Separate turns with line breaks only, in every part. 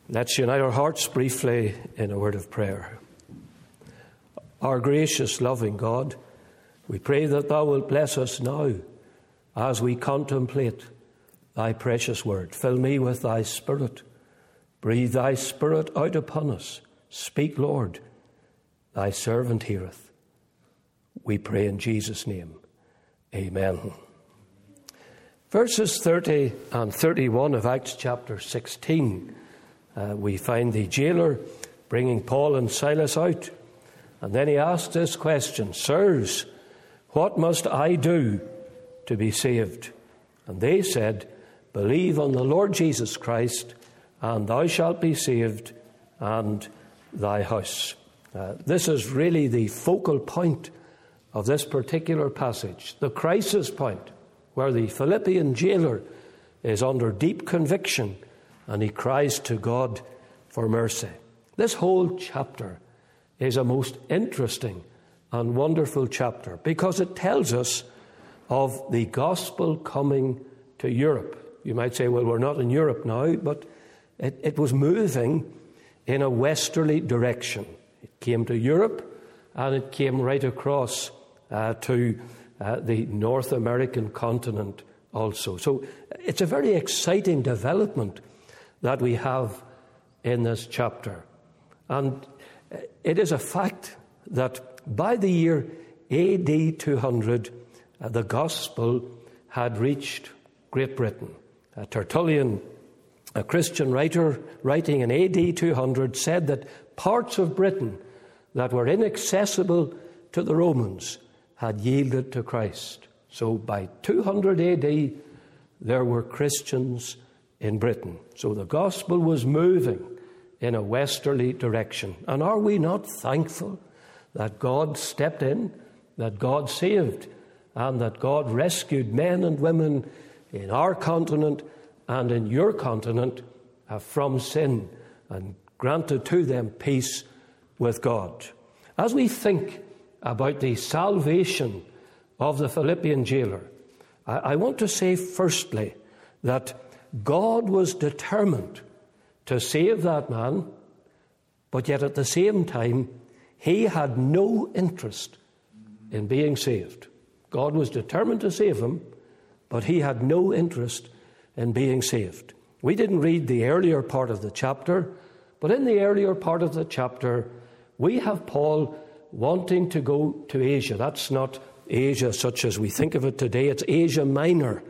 Let's unite our hearts briefly in a word of prayer. Our gracious, loving God, we pray that Thou wilt bless us now as we contemplate Thy precious word. Fill me with Thy Spirit. Breathe Thy Spirit out upon us. Speak, Lord. Thy servant heareth. We pray in Jesus' name. Amen. Verses 30 and 31 of Acts chapter 16. We find the jailer bringing Paul and Silas out. And then he asked this question, Sirs, what must I do to be saved? And they said, Believe on the Lord Jesus Christ, and thou shalt be saved, and thy house. This is really the focal point of this particular passage, the crisis point, where the Philippian jailer is under deep conviction and he cries to God for mercy. This whole chapter is a most interesting and wonderful chapter because it tells us of the gospel coming to Europe. You might say, well, we're not in Europe now, but it was moving in a westerly direction. It came to Europe and it came right across to the North American continent also. So it's a very exciting development that we have in this chapter. And it is a fact that by the year AD 200, the gospel had reached Great Britain. Tertullian, a Christian writer writing in AD 200, said that parts of Britain that were inaccessible to the Romans had yielded to Christ. So by 200 AD, there were Christians in Britain. So the gospel was moving in a westerly direction. And are we not thankful that God stepped in, that God saved, and that God rescued men and women in our continent and in your continent from sin and granted to them peace with God? As we think about the salvation of the Philippian jailer, I want to say firstly that God was determined to save that man, but yet at the same time, he had no interest in being saved. God was determined to save him, but he had no interest in being saved. We didn't read the earlier part of the chapter, but in the earlier part of the chapter, we have Paul wanting to go to Asia. That's not Asia such as we think of it today. It's Asia Minor.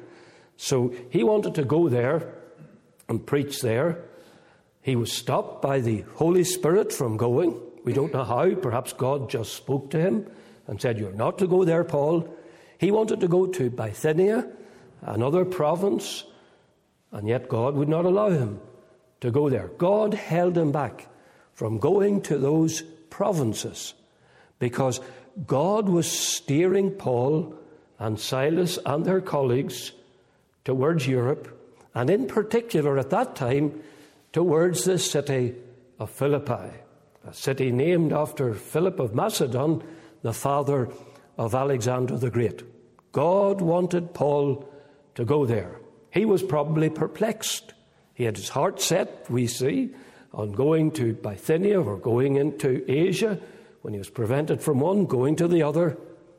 So he wanted to go there and preach there. He was stopped by the Holy Spirit from going. We don't know how. Perhaps God just spoke to him and said, You're not to go there, Paul. He wanted to go to Bithynia, another province, and yet God would not allow him to go there. God held him back from going to those provinces because God was steering Paul and Silas and their colleagues towards Europe, and in particular at that time towards the city of Philippi, a city named after Philip of Macedon, the father of Alexander the Great. God wanted Paul to go there. He was probably perplexed. He had his heart set, we see, on going to Bithynia or going into Asia. When he was prevented from one, going to the other.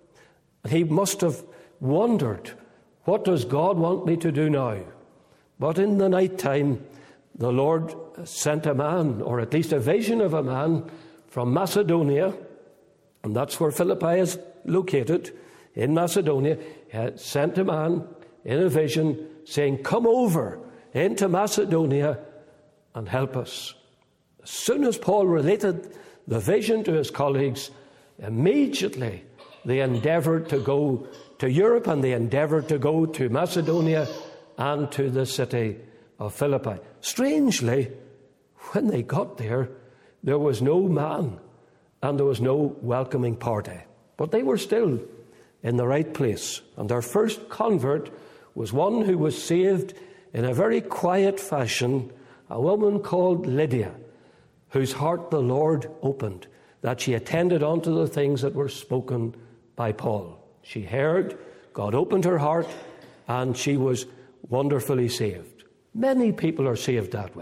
He must have wondered, what does God want me to do now? But in the night time, the Lord sent a man, or at least a vision of a man from Macedonia, and that's where Philippi is located, in Macedonia. He sent a man in a vision saying, Come over into Macedonia and help us. As soon as Paul related the vision to his colleagues, immediately they endeavoured to go to Europe and they endeavoured to go to Macedonia and to the city of Philippi. Strangely, when they got there, there was no man and there was no welcoming party. But they were still in the right place. And their first convert was one who was saved in a very quiet fashion, a woman called Lydia, whose heart the Lord opened, that she attended unto the things that were spoken by Paul. She heard, God opened her heart, and she was wonderfully saved. Many people are saved that way.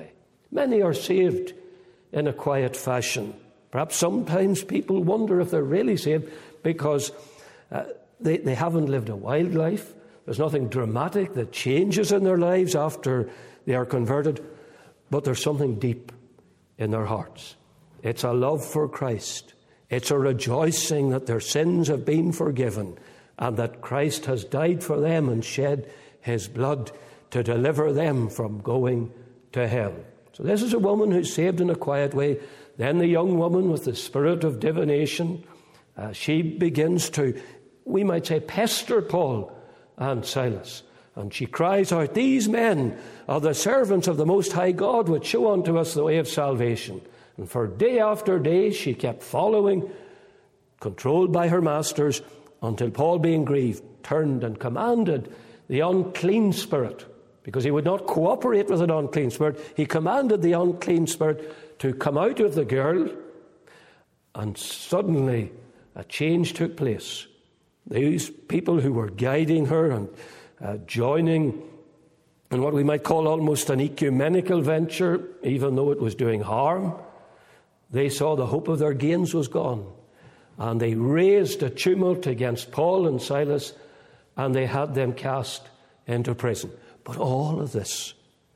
Many are saved in a quiet fashion. Perhaps sometimes people wonder if they're really saved because they haven't lived a wild life. There's nothing dramatic that changes in their lives after they are converted, but there's something deep in their hearts. It's a love for Christ. It's a rejoicing that their sins have been forgiven and that Christ has died for them and shed his blood to deliver them from going to hell. So this is a woman who's saved in a quiet way. Then the young woman with the spirit of divination, she begins to, we might say, pester Paul and Silas. And she cries out, "These men are the servants of the Most High God, which show unto us the way of salvation." And for day after day she kept following, controlled by her masters, until Paul, being grieved, turned and commanded the unclean spirit, because he would not cooperate with an unclean spirit. He commanded the unclean spirit to come out of the girl, and suddenly a change took place. These people who were guiding her and joining in what we might call almost an ecumenical venture, even though it was doing harm, they saw the hope of their gains was gone. And they raised a tumult against Paul and Silas, and they had them cast into prison. But all of this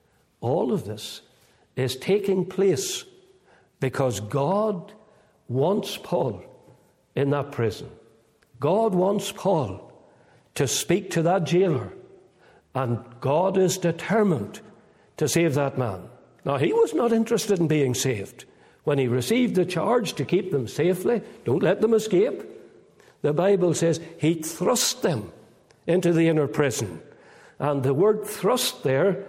is taking place because God wants Paul in that prison. God wants Paul to speak to that jailer, and God is determined to save that man. Now, he was not interested in being saved. When he received the charge to keep them safely, don't let them escape, the Bible says he thrust them into the inner prison. And the word thrust there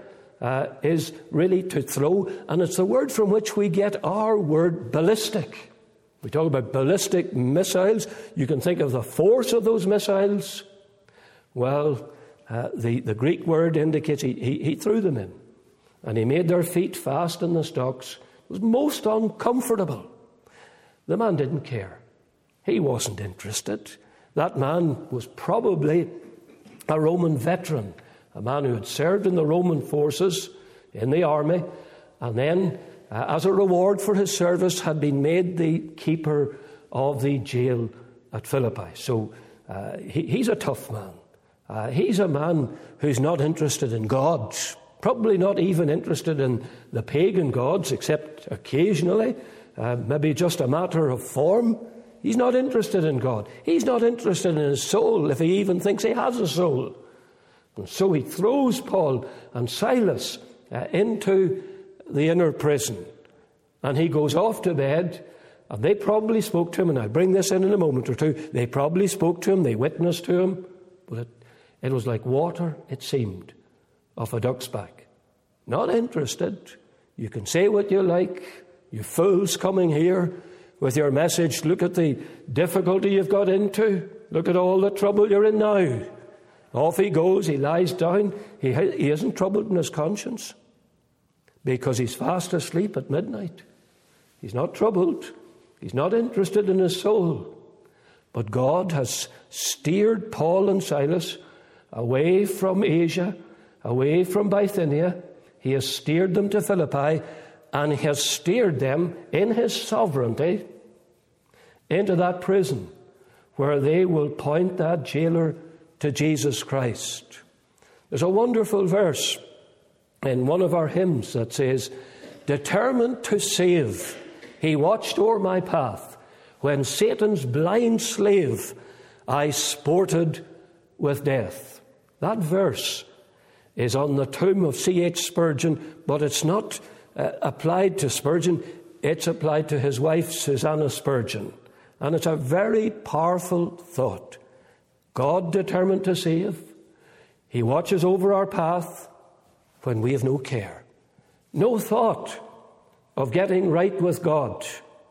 is really to throw, and it's the word from which we get our word ballistic. We talk about ballistic missiles. You can think of the force of those missiles. Well, the Greek word indicates he threw them in, and he made their feet fast in the stocks. It was most uncomfortable. The man didn't care. He wasn't interested. That man was probably a Roman veteran, a man who had served in the Roman forces, in the army, and then, as a reward for his service, had been made the keeper of the jail at Philippi. So he's a tough man. He's a man who's not interested in God, probably not even interested in the pagan gods, except occasionally, maybe just a matter of form. He's not interested in God. He's not interested in his soul, if he even thinks he has a soul. And so he throws Paul and Silas into the inner prison. And he goes off to bed, and they probably spoke to him, and I'll bring this in a moment or two. They probably spoke to him, they witnessed to him, but it was like water, it seemed, off a duck's back. Not interested. You can say what you like. You fools coming here with your message. Look at the difficulty you've got into. Look at all the trouble you're in now. Off he goes. He lies down. He isn't troubled in his conscience because he's fast asleep at midnight. He's not troubled. He's not interested in his soul. But God has steered Paul and Silas away from Asia, away from Bithynia. He has steered them to Philippi, and he has steered them in his sovereignty into that prison where they will point that jailer to Jesus Christ. There's a wonderful verse in one of our hymns that says, "Determined to save, he watched o'er my path. When Satan's blind slave, I sported with death." That verse is on the tomb of C.H. Spurgeon, but it's not applied to Spurgeon. It's applied to his wife, Susanna Spurgeon. And it's a very powerful thought. God determined to save. He watches over our path when we have no care, no thought of getting right with God.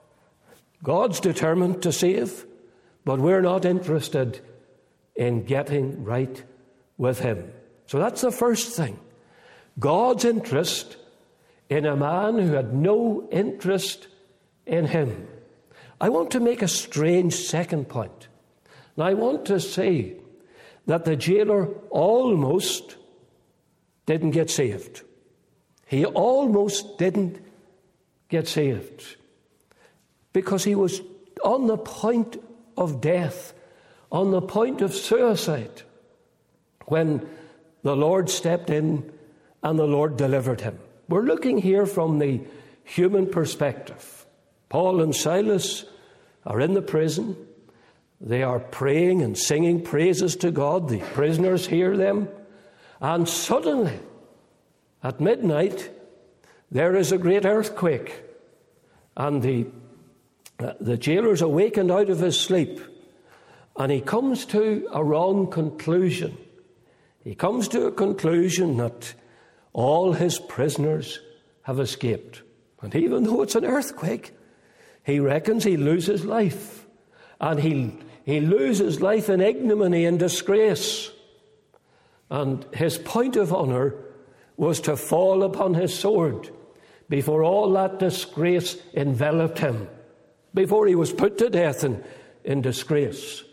God's determined to save, but we're not interested in getting right with him. So that's the first thing. God's interest in a man who had no interest in him. I want to make a strange second point. Now, I want to say that the jailer almost didn't get saved. he almost didn't get saved because he was on the point of death, on the point of suicide, when the Lord stepped in and the Lord delivered him. We're looking here from the human perspective. Paul and Silas are in the prison. They are praying and singing praises to God. The prisoners hear them. And suddenly, at midnight, there is a great earthquake. And the jailer's awakened out of his sleep. And he comes to a wrong conclusion. He comes to a conclusion that all his prisoners have escaped. And even though it's an earthquake, he reckons he loses life. And he loses life in ignominy and disgrace. And his point of honour was to fall upon his sword before all that disgrace enveloped him, before he was put to death in disgrace.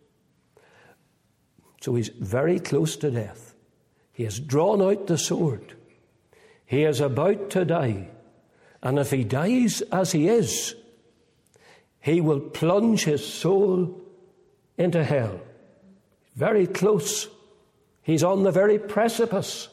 So he's very close to death. He has drawn out the sword. He is about to die. And if he dies as he is, he will plunge his soul into hell. Very close. He's on the very precipice.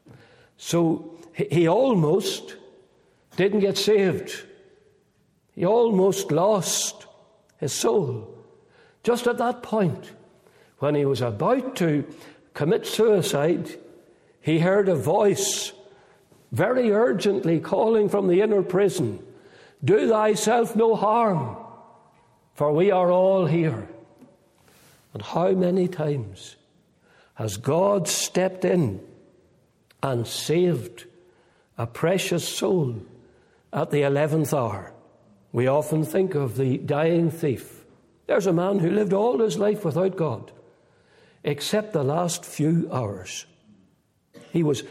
So he almost didn't get saved. He almost lost his soul. Just at that point, when he was about to commit suicide, he heard a voice very urgently calling from the inner prison, "Do thyself no harm, for we are all here." And how many times has God stepped in and saved a precious soul at the 11th hour? We often think of the dying thief. There's a man who lived all his life without God, except the last few hours. He was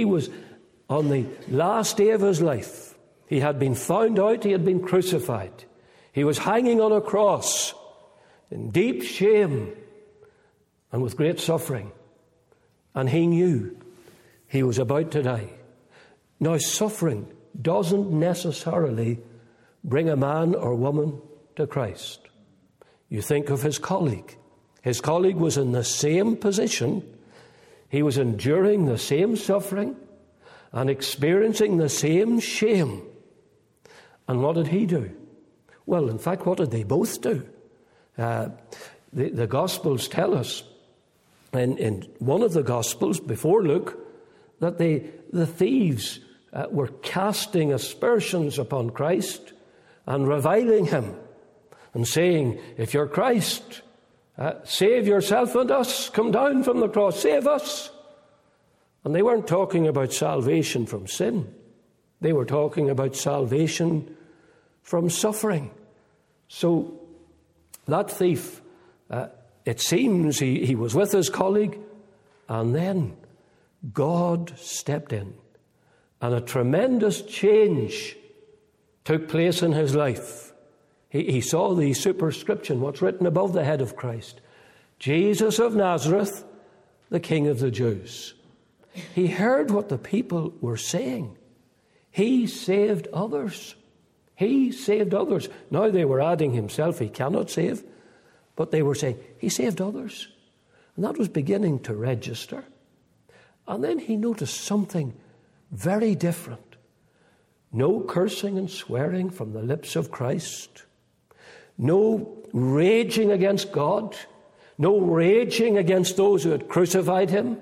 on the last day of his life. He had been found out, he had been crucified. He was hanging on a cross in deep shame and with great suffering. And he knew he was about to die. Now, suffering doesn't necessarily bring a man or woman to Christ. You think of his colleague. His colleague was in the same position. He was enduring the same suffering and experiencing the same shame. And what did he do? Well, in fact, what did they both do? The Gospels tell us, in one of the Gospels, before Luke, that the thieves were casting aspersions upon Christ and reviling him and saying, "If you're Christ, save yourself and us. Come down from the cross, save us." And they weren't talking about salvation from sin. They were talking about salvation from suffering. So that thief, it seems he was with his colleague, and then God stepped in, and a tremendous change took place in his life. He saw the superscription, what's written above the head of Christ: Jesus of Nazareth, the King of the Jews. He heard what the people were saying. He saved others. He saved others. Now they were adding himself, he cannot save, but they were saying, he saved others. And that was beginning to register. And then he noticed something very different. No cursing and swearing from the lips of Christ. No raging against God. No raging against those who had crucified him.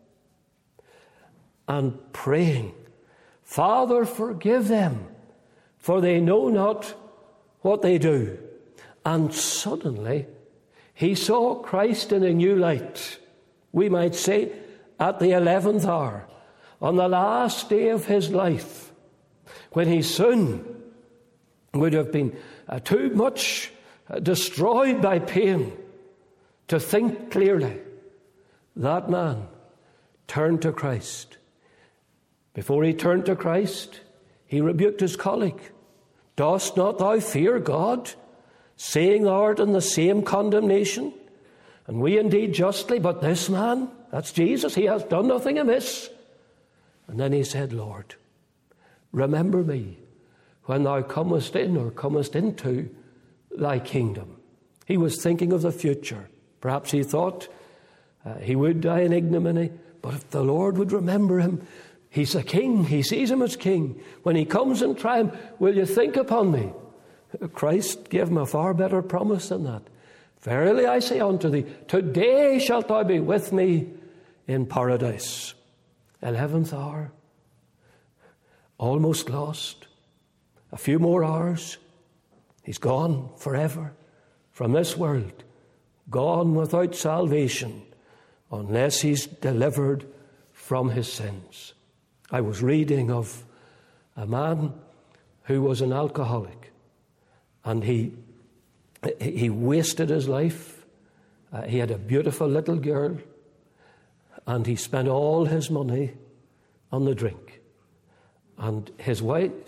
And praying, "Father, forgive them, for they know not what they do." And suddenly, he saw Christ in a new light. We might say, at the 11th hour, on the last day of his life, when he soon would have been too much destroyed by pain to think clearly, that man turned to Christ. Before he turned to Christ, he rebuked his colleague. "Dost not thou fear God, saying thou art in the same condemnation? And we indeed justly, but this man," that's Jesus, "he has done nothing amiss." And then he said, "Lord, remember me when thou comest in or comest into thy kingdom. He was thinking of the future. Perhaps he thought he would die in ignominy, but if the Lord would remember him, he's a king. He sees him as king. When he comes in triumph, will you think upon me? Christ gave him a far better promise than that. Verily I say unto thee, today shalt thou be with me in paradise. 11th hour. Almost lost. A few more hours. He's gone forever from this world. Gone without salvation unless he's delivered from his sins. I was reading of a man who was an alcoholic, and he wasted his life. He had a beautiful little girl, and he spent all his money on the drink. And his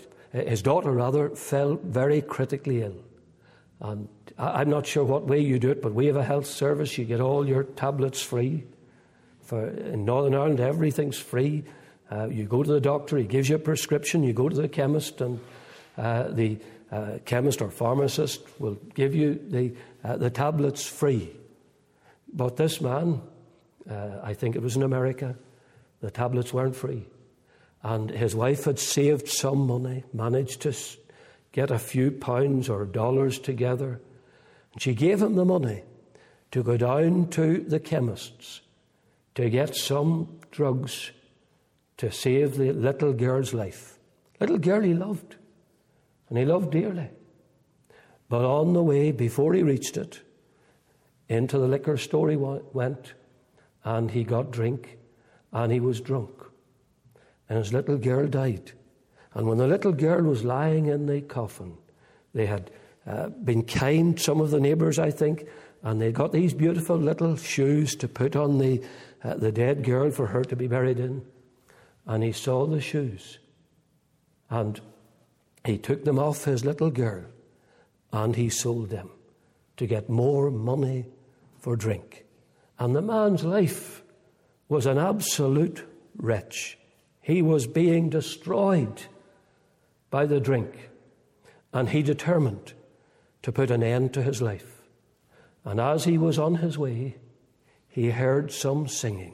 daughter fell very critically ill. And I'm not sure what way you do it, but we have a health service. You get all your tablets free. In Northern Ireland, everything's free. You go to the doctor, he gives you a prescription. You go to the chemist, and the chemist or pharmacist will give you the tablets free. But this man, I think it was in America, the tablets weren't free. And his wife had saved some money, managed to get a few pounds or dollars together. And she gave him the money to go down to the chemist's to get some drugs to save the little girl's life. Little girl he loved, and he loved dearly. But on the way, before he reached it, into the liquor store he went, and he got drink, and he was drunk. And his little girl died. And when the little girl was lying in the coffin, they had been kind, some of the neighbours, I think, and they got these beautiful little shoes to put on the dead girl for her to be buried in. And he saw the shoes. And he took them off his little girl, and he sold them to get more money for drink. And the man's life was an absolute wretch. He was being destroyed by the drink, and he determined to put an end to his life. And as he was on his way, he heard some singing.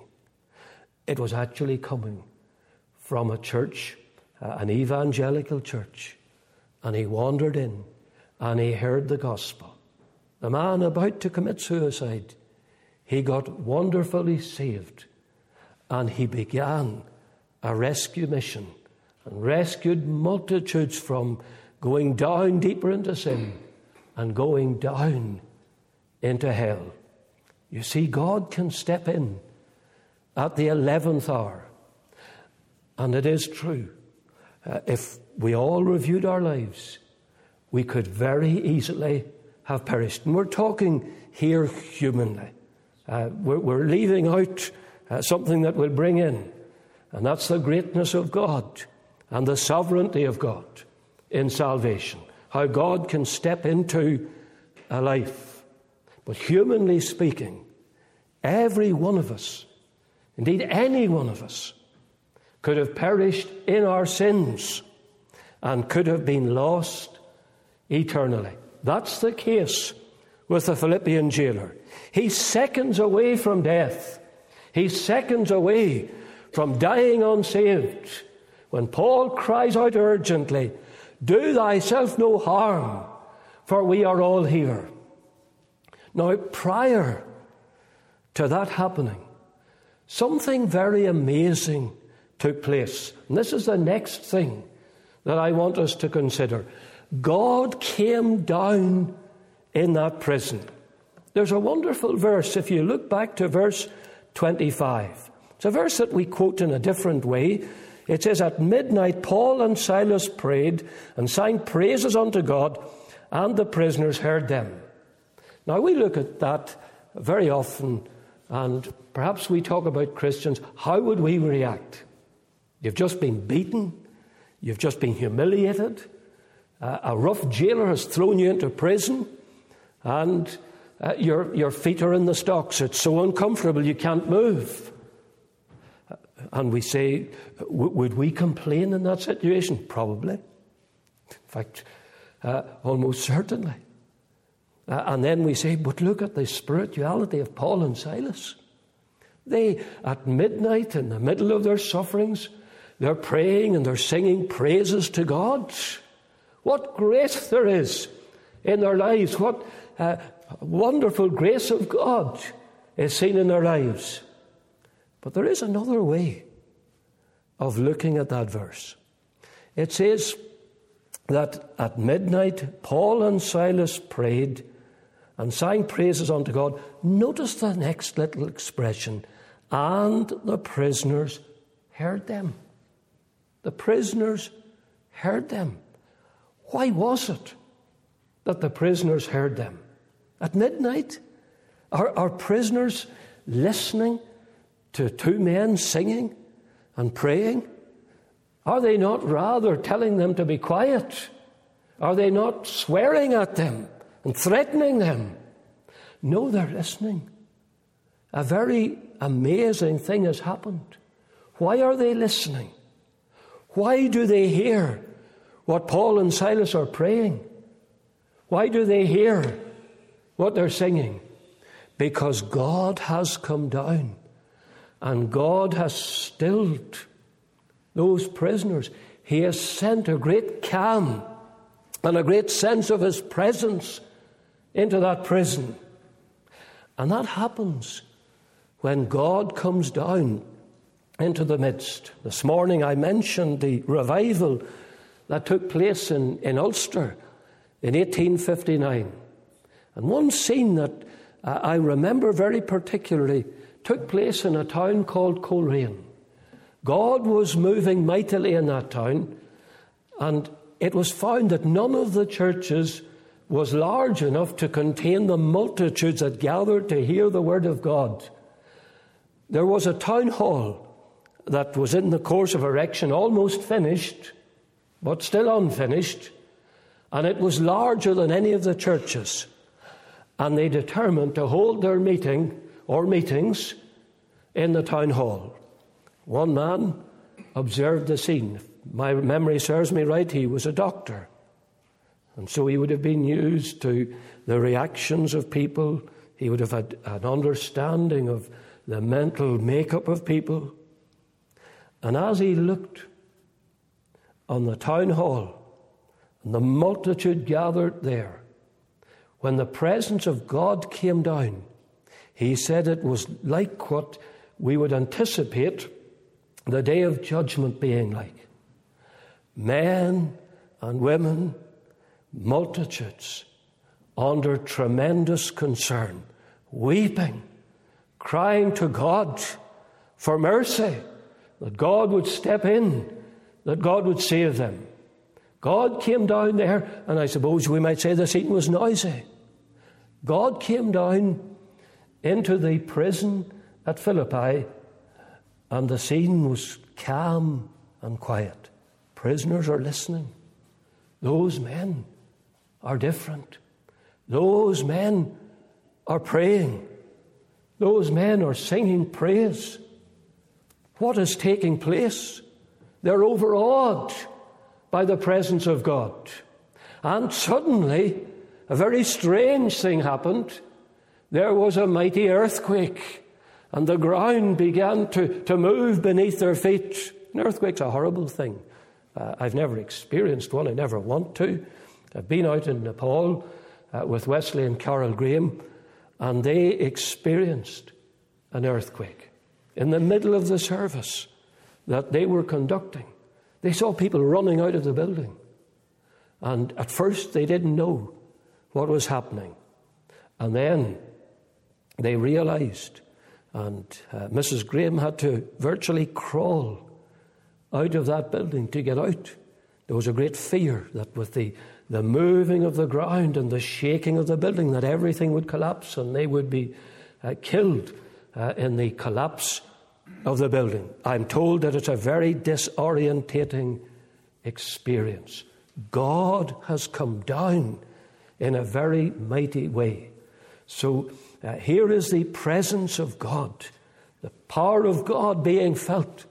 It was actually coming from a church, an evangelical church, and he wandered in, and he heard the gospel. The man about to commit suicide, he got wonderfully saved, and he began a rescue mission and rescued multitudes from going down deeper into sin and going down into hell. You see, God can step in at the 11th hour. And it is true. If we all reviewed our lives, we could very easily have perished. And we're talking here humanly. We're leaving out something that will bring in, and that's the greatness of God and the sovereignty of God in salvation. How God can step into a life. But humanly speaking, every one of us, indeed any one of us, could have perished in our sins and could have been lost eternally. That's the case with the Philippian jailer. He's seconds away from death. He's seconds away from dying unsaved when Paul cries out urgently, "Do thyself no harm, for we are all here." Now, prior to that happening, something very amazing took place. And this is the next thing that I want us to consider. God came down in that prison. There's a wonderful verse, if you look back to verse 25. It's a verse that we quote in a different way. It says, "At midnight Paul and Silas prayed and sang praises unto God, and the prisoners heard them." Now we look at that very often, and perhaps we talk about Christians. How would we react? You've just been beaten. You've just been humiliated. A rough jailer has thrown you into prison, and your feet are in the stocks. It's so uncomfortable you can't move. And we say, would we complain in that situation? Probably. In fact, almost certainly. And then we say, but look at the spirituality of Paul and Silas. They, at midnight, in the middle of their sufferings, they're praying and they're singing praises to God. What grace there is in their lives. What wonderful grace of God is seen in their lives. But there is another way of looking at that verse. It says that at midnight, Paul and Silas prayed and sang praises unto God. Notice the next little expression, and the prisoners heard them. The prisoners heard them. Why was it that the prisoners heard them? At midnight? Are prisoners listening to two men singing and praying? Are they not rather telling them to be quiet? Are they not swearing at them and threatening them? No, they're listening. A very amazing thing has happened. Why are they listening? Why do they hear what Paul and Silas are praying? Why do they hear what they're singing? Because God has come down and God has stilled those prisoners. He has sent a great calm and a great sense of His presence into that prison. And that happens when God comes down into the midst. This morning I mentioned the revival that took place in Ulster in 1859. And one scene that I remember very particularly took place in a town called Coleraine. God was moving mightily in that town, and it was found that none of the churches was large enough to contain the multitudes that gathered to hear the word of God. There was a town hall that was in the course of erection, almost finished, but still unfinished, and it was larger than any of the churches. And they determined to hold their meeting or meetings in the town hall. One man observed the scene. If my memory serves me right, he was a doctor. And so he would have been used to the reactions of people. He would have had an understanding of the mental makeup of people. And as he looked on the town hall and the multitude gathered there, when the presence of God came down, he said it was like what we would anticipate the day of judgment being like. Men and women, multitudes, under tremendous concern, weeping, crying to God for mercy, that God would step in, that God would save them. God came down there, and I suppose we might say the scene was noisy. God came down into the prison at Philippi, and the scene was calm and quiet. Prisoners are listening. Those men are different. Those men are praying. Those men are singing praise. What is taking place? They're overawed by the presence of God. And suddenly, a very strange thing happened. There was a mighty earthquake, and the ground began to move beneath their feet. An earthquake's a horrible thing. I've never experienced one. I never want to. I've been out in Nepal with Wesley and Carol Graham, and they experienced an earthquake in the middle of the service that they were conducting. They saw people running out of the building, and at first they didn't know what was happening. And then they realized, and Mrs. Graham had to virtually crawl out of that building to get out. There was a great fear that with the moving of the ground and the shaking of the building, that everything would collapse and they would be killed in the collapse of the building. I'm told that it's a very disorientating experience. God has come down in a very mighty way. So here is the presence of God, the power of God being felt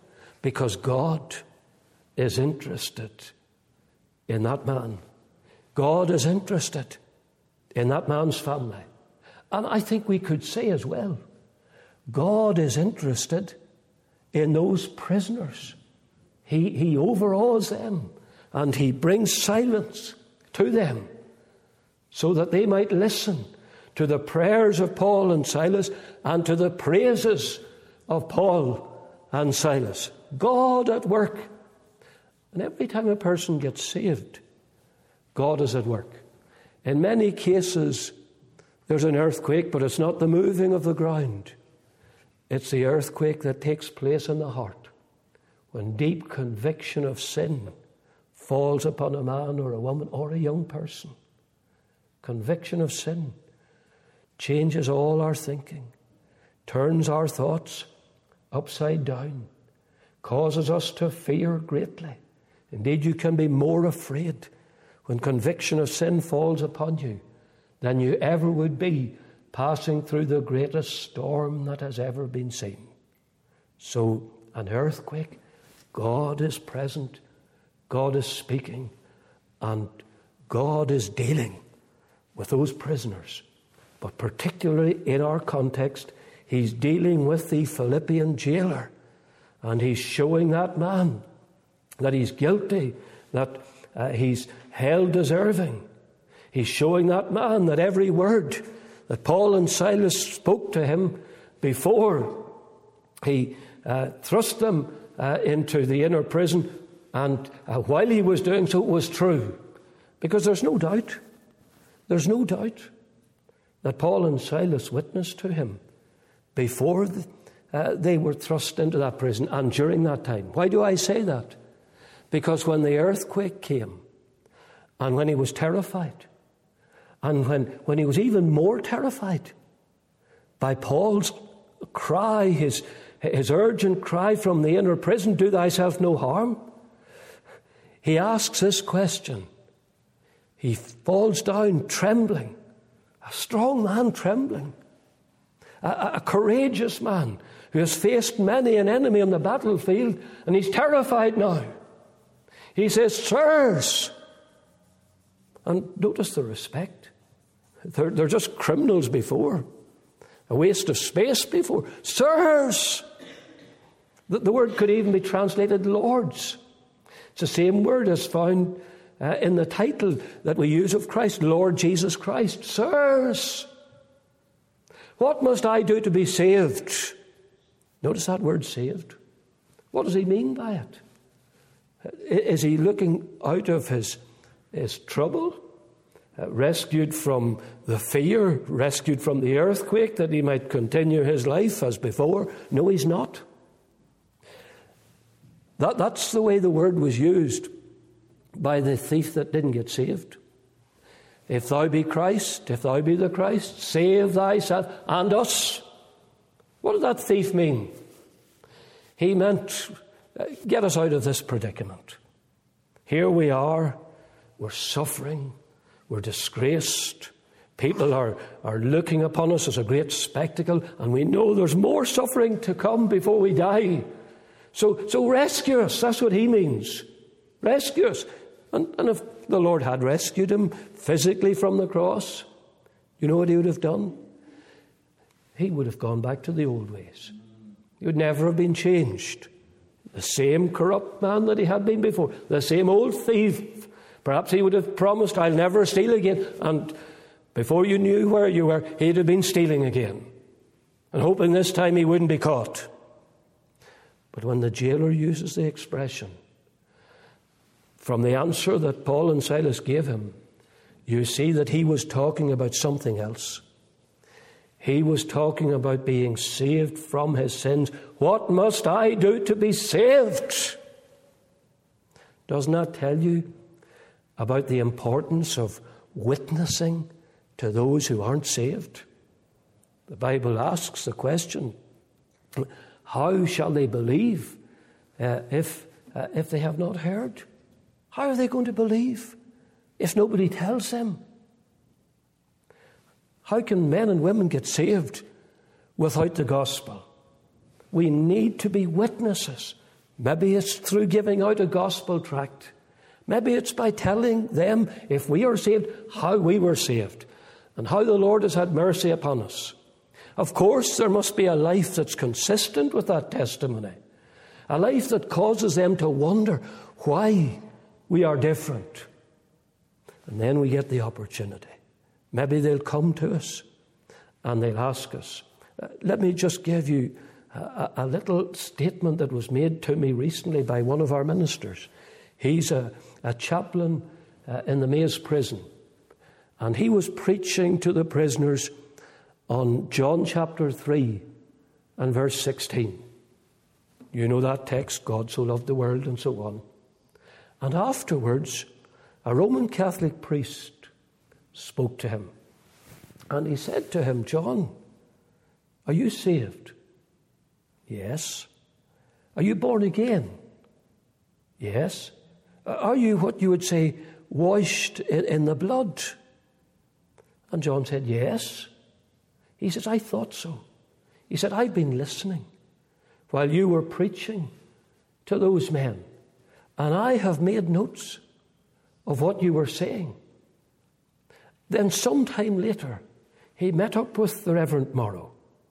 Because God is interested in that man. God is interested in that man's family. And I think we could say as well, God is interested in those prisoners. He overawes them and he brings silence to them so that they might listen to the prayers of Paul and Silas and to the praises of Paul and Silas. God at work. And every time a person gets saved, God is at work. In many cases, there's an earthquake, but it's not the moving of the ground. It's the earthquake that takes place in the heart when deep conviction of sin falls upon a man or a woman or a young person. Conviction of sin changes all our thinking, turns our thoughts upside down, causes us to fear greatly. Indeed, you can be more afraid when conviction of sin falls upon you than you ever would be passing through the greatest storm that has ever been seen. So, an earthquake, God is present, God is speaking, and God is dealing with those prisoners. But particularly in our context, he's dealing with the Philippian jailer, and he's showing that man that he's guilty, that he's hell deserving. He's showing that man that every word that Paul and Silas spoke to him before he thrust them into the inner prison, and while he was doing so, it was true. Because there's no doubt that Paul and Silas witnessed to him before they were thrust into that prison and during that time. Why do I say that? Because when the earthquake came, and when he was terrified, and when he was even more terrified by Paul's cry, his urgent cry from the inner prison, do thyself no harm, he asks this question. He falls down trembling, a strong man trembling, a courageous man who has faced many an enemy on the battlefield, and he's terrified now. He says, sirs, and notice the respect. They're just criminals before, a waste of space before. Sirs! The word could even be translated lords. It's the same word as found in the title that we use of Christ, Lord Jesus Christ. Sirs! What must I do to be saved? Notice that word, saved. What does he mean by it? Is he looking out of his trouble? Rescued from the fear, rescued from the earthquake, that he might continue his life as before? No, he's not. That's the way the word was used by the thief that didn't get saved. If thou be Christ, if thou be the Christ, save thyself and us. What did that thief mean? He meant, get us out of this predicament. Here we are, we're suffering, we're disgraced. People are looking upon us as a great spectacle, and we know there's more suffering to come before we die. So rescue us. That's what he means. Rescue us. And if the Lord had rescued him physically from the cross, you know what he would have done? He would have gone back to the old ways. He would never have been changed. The same corrupt man that he had been before, the same old thief. Perhaps he would have promised, I'll never steal again. And before you knew where you were, he'd have been stealing again, and hoping this time he wouldn't be caught. But when the jailer uses the expression, from the answer that Paul and Silas gave him, you see that he was talking about something else. He was talking about being saved from his sins. What must I do to be saved? Doesn't that tell you about the importance of witnessing to those who aren't saved? The Bible asks the question, how shall they believe if they have not heard? How are they going to believe if nobody tells them? How can men and women get saved without the gospel? We need to be witnesses Maybe it's through giving out a gospel tract. Maybe it's by telling them, if we are saved, how we were saved and how the Lord has had mercy upon us. Of course, there must be a life that's consistent with that testimony, a life that causes them to wonder why we are different. And then we get the opportunity. Maybe they'll come to us and they'll ask us. Let me just give you a little statement that was made to me recently by one of our ministers. He's a chaplain in the Maze prison, and he was preaching to the prisoners on John chapter 3 and verse 16. You know that text, God so loved the world and so on. And afterwards, a Roman Catholic priest spoke to him, and he said to him, John, are you saved? Yes. Are you born again? Yes. Are you what you would say washed in the blood? And John said, yes. He says, I thought so. He said, I've been listening while you were preaching to those men, and I have made notes of what you were saying. Then sometime later, he met up with the Reverend Morrow,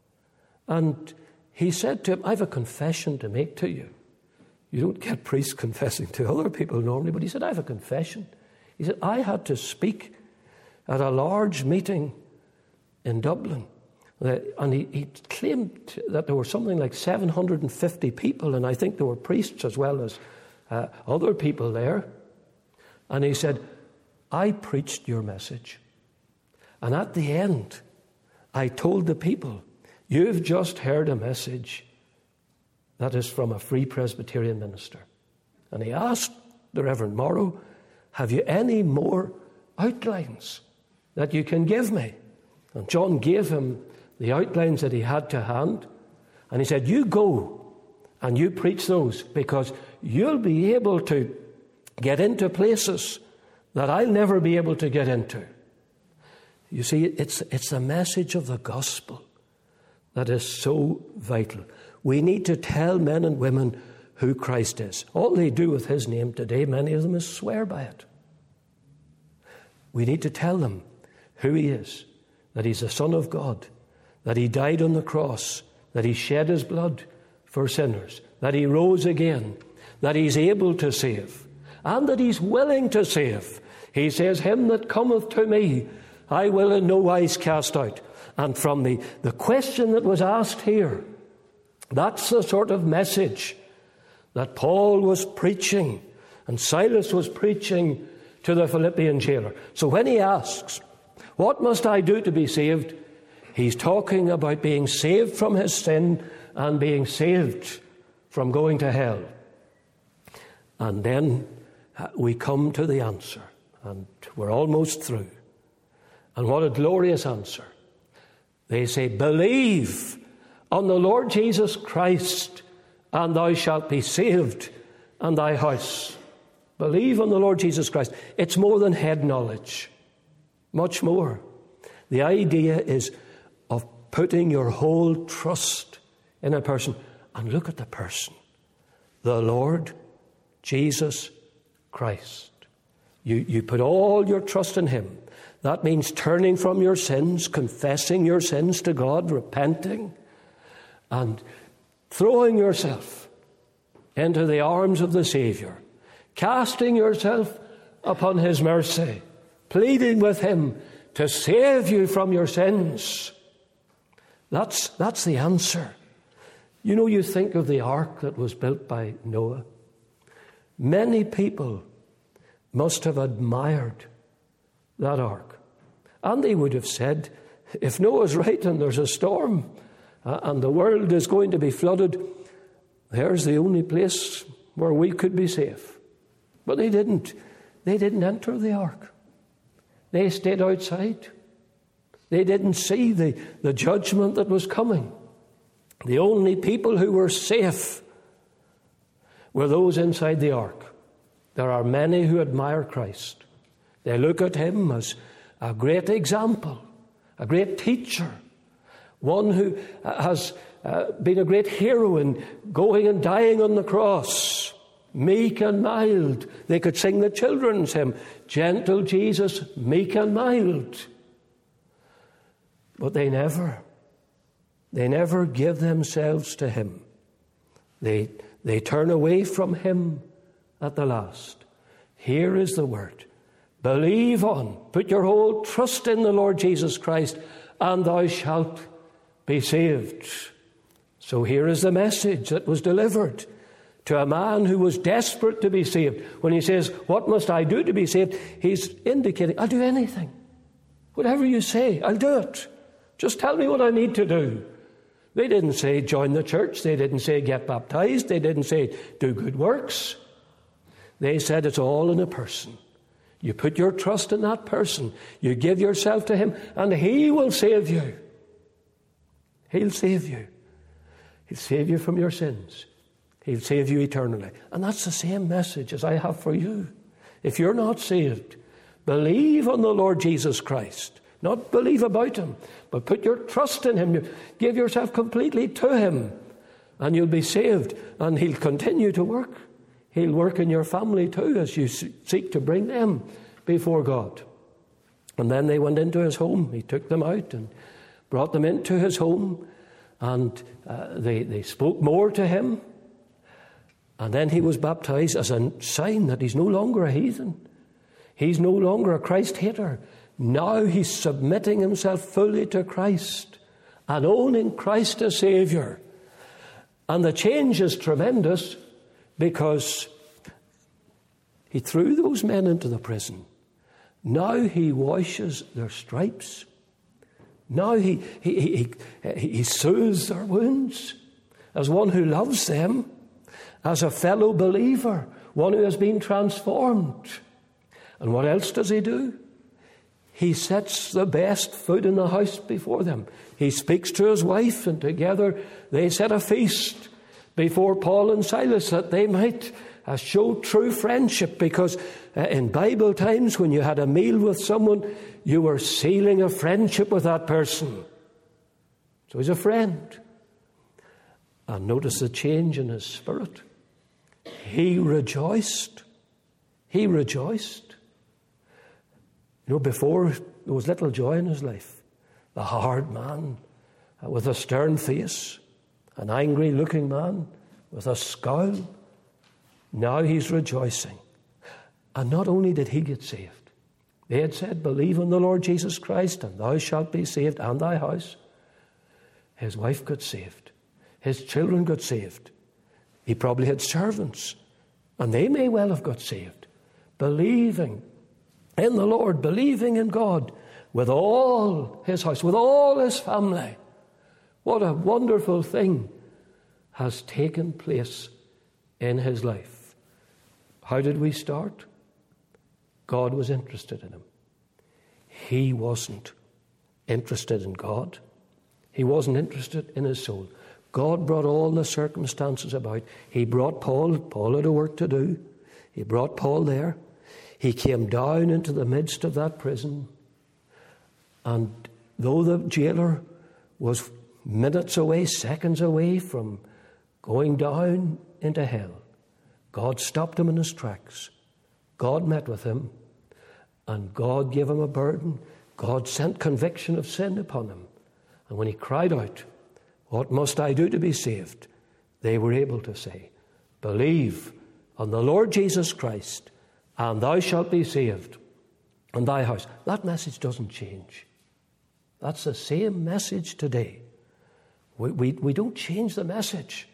and he said to him, I have a confession to make to you. You don't get priests confessing to other people normally, but he said, I have a confession. He said, I had to speak at a large meeting in Dublin, and he claimed that there were something like 750 people, and I think there were priests as well as other people there. And he said, I preached your message. And at the end, I told the people, you've just heard a message that is from a Free Presbyterian minister. And he asked the Reverend Morrow, have you any more outlines that you can give me? And John gave him the outlines that he had to hand. And he said, you go and you preach those, because you'll be able to get into places that I'll never be able to get into. You see, it's the message of the gospel that is so vital. We need to tell men and women who Christ is. All they do with his name today, many of them, is swear by it. We need to tell them who he is, that he's the Son of God, that he died on the cross, that he shed his blood for sinners, that he rose again, that he's able to save, and that he's willing to save. He says, him that cometh to me, I will in no wise cast out. And from the question that was asked here, that's the sort of message that Paul was preaching and Silas was preaching to the Philippian jailer. So when he asks, what must I do to be saved? He's talking about being saved from his sin and being saved from going to hell. And then we come to the answer, and we're almost through. And what a glorious answer. They say, believe on the Lord Jesus Christ, and thou shalt be saved, and thy house. Believe on the Lord Jesus Christ. It's more than head knowledge. Much more. The idea is of putting your whole trust in a person. And look at the person. The Lord Jesus Christ. You put all your trust in him. That means turning from your sins, confessing your sins to God, repenting, and throwing yourself into the arms of the Savior, casting yourself upon his mercy, pleading with him to save you from your sins. That's the answer. You know, you think of the ark that was built by Noah. Many people must have admired that ark. And they would have said, if Noah's right and there's a storm and the world is going to be flooded, there's the only place where we could be safe. But they didn't. They didn't enter the ark. They stayed outside. They didn't see the judgment that was coming. The only people who were safe were those inside the ark. There are many who admire Christ. They look at him as a great example, a great teacher, one who has been a great hero in going and dying on the cross. Meek and mild. They could sing the children's hymn, gentle Jesus, meek and mild. But they never give themselves to him. They turn away from him at the last. Here is the word. Believe on, put your whole trust in the Lord Jesus Christ, and thou shalt be saved. So here is the message that was delivered to a man who was desperate to be saved. When he says, what must I do to be saved? He's indicating, I'll do anything. Whatever you say, I'll do it. Just tell me what I need to do. They didn't say join the church. They didn't say get baptized. They didn't say do good works. They said it's all in a person. You put your trust in that person. You give yourself to him, and he will save you. He'll save you. He'll save you from your sins. He'll save you eternally. And that's the same message as I have for you. If you're not saved, believe on the Lord Jesus Christ. Not believe about him, but put your trust in him. Give yourself completely to him, and you'll be saved. And he'll continue to work. He'll work in your family too as you seek to bring them before God. And then they went into his home. He took them out and brought them into his home, and they spoke more to him. And then he was baptized as a sign that he's no longer a heathen. He's no longer a Christ hater. Now he's submitting himself fully to Christ and owning Christ as Saviour. And the change is tremendous, because he threw those men into the prison. Now he washes their stripes. Now he soothes their wounds as one who loves them, as a fellow believer, one who has been transformed. And what else does he do? He sets the best food in the house before them. He speaks to his wife, and together they set a feast before Paul and Silas, that they might show true friendship, because in Bible times, when you had a meal with someone, you were sealing a friendship with that person. So he's a friend. And notice the change in his spirit. He rejoiced. He rejoiced. You know, before there was little joy in his life. The hard man with a stern face, an angry-looking man with a scowl. Now he's rejoicing. And not only did he get saved, they had said, believe in the Lord Jesus Christ, and thou shalt be saved, and thy house. His wife got saved. His children got saved. He probably had servants, and they may well have got saved. Believing in the Lord, believing in God, with all his house, with all his family. What a wonderful thing has taken place in his life. How did we start? God was interested in him. He wasn't interested in God. He wasn't interested in his soul. God brought all the circumstances about. He brought Paul. Paul had a work to do. He brought Paul there. He came down into the midst of that prison. And though the jailer was minutes away, seconds away from going down into hell, God stopped him in his tracks. God met with him, and God gave him a burden. God sent conviction of sin upon him. And when he cried out, what must I do to be saved? They were able to say, believe on the Lord Jesus Christ, and thou shalt be saved, and thy house. That message doesn't change. That's the same message today. We don't change the message.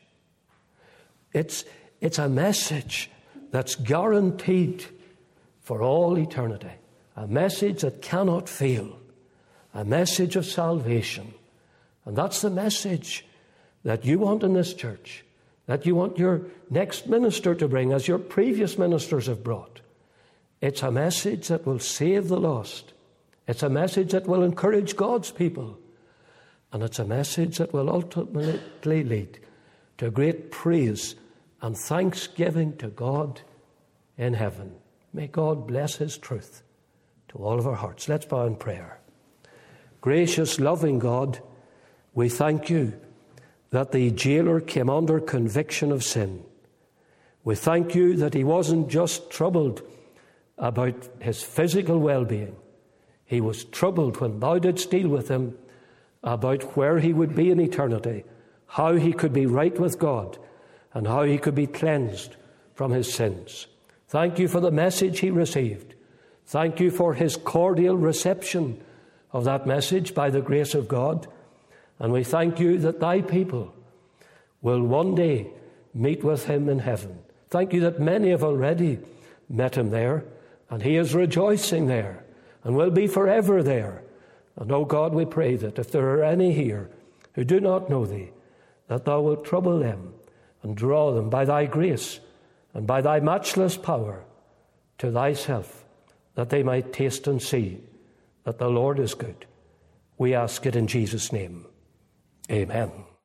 It's a message that's guaranteed for all eternity. A message that cannot fail. A message of salvation. And that's the message that you want in this church, that you want your next minister to bring, as your previous ministers have brought. It's a message that will save the lost. It's a message that will encourage God's people. And it's a message that will ultimately lead to great praise and thanksgiving to God in heaven. May God bless his truth to all of our hearts. Let's bow in prayer. Gracious, loving God, we thank you that the jailer came under conviction of sin. We thank you that he wasn't just troubled about his physical well-being. He was troubled when thou didst deal with him about where he would be in eternity, how he could be right with God, and how he could be cleansed from his sins. Thank you for the message he received. Thank you for his cordial reception of that message by the grace of God. And we thank you that thy people will one day meet with him in heaven. Thank you that many have already met him there, and he is rejoicing there and will be forever there. And, O God, we pray that if there are any here who do not know thee, that thou wilt trouble them and draw them by thy grace and by thy matchless power to thyself, that they might taste and see that the Lord is good. We ask it in Jesus' name. Amen.